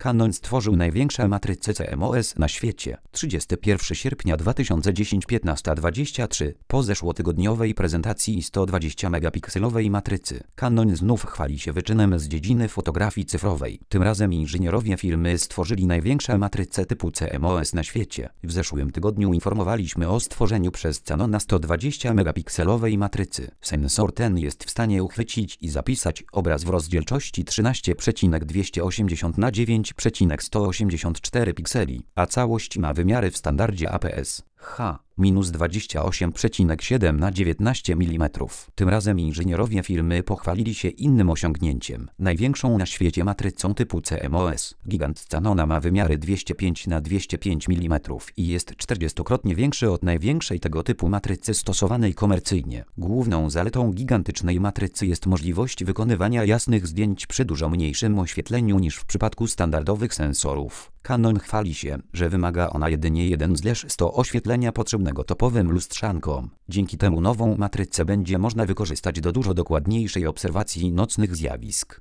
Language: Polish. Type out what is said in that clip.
Canon stworzył największą matrycę CMOS na świecie. 31 sierpnia 2010 15:23. Po zeszłotygodniowej prezentacji 120 megapikselowej matrycy, Canon znów chwali się wyczynem z dziedziny fotografii cyfrowej. Tym razem inżynierowie firmy stworzyli największą matrycę typu CMOS na świecie. W zeszłym tygodniu informowaliśmy o stworzeniu przez Canona 120 megapikselowej matrycy. Sensor ten jest w stanie uchwycić i zapisać obraz w rozdzielczości 13,280 na 9,184 pikseli, a całość ma wymiary w standardzie APS-C. -28,7 na 19 mm. Tym razem inżynierowie firmy pochwalili się innym osiągnięciem. Największą na świecie matrycą typu CMOS. Gigant Canona ma wymiary 205 na 205 mm i jest 40-krotnie większy od największej tego typu matrycy stosowanej komercyjnie. Główną zaletą gigantycznej matrycy jest możliwość wykonywania jasnych zdjęć przy dużo mniejszym oświetleniu niż w przypadku standardowych sensorów. Canon chwali się, że wymaga ona jedynie 1/100 oświetlenia potrzebnego topowym lustrzankom. Dzięki temu nową matrycę będzie można wykorzystać do dużo dokładniejszej obserwacji nocnych zjawisk.